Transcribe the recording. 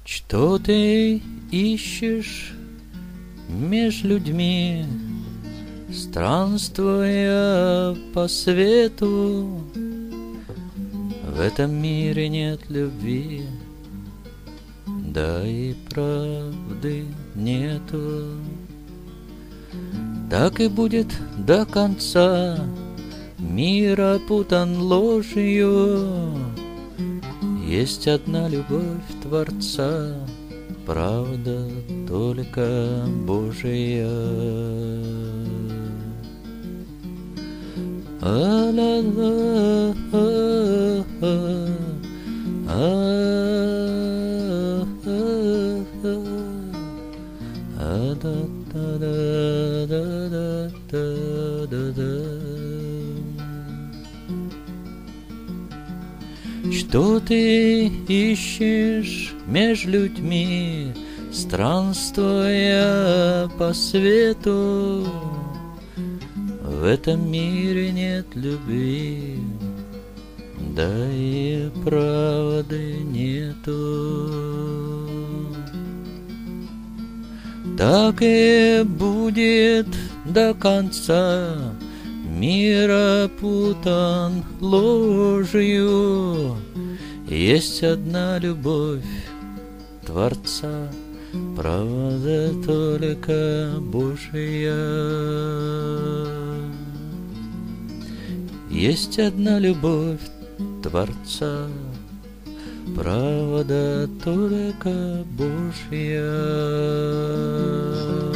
Что ты ищешь меж людьми, странствуя по свету? В этом мире нет любви, да и правды нету. Так и будет до конца, мир опутан ложью. Есть одна любовь Творца, правда только Божия. А-ла-ла, что ты ищешь меж людьми, странствуя по свету? В этом мире нет любви, да и правды нету. Так и будет до конца, мир опутан ложью. Есть одна любовь Творца, правда только Божия. Есть одна любовь Творца, правда только Божья.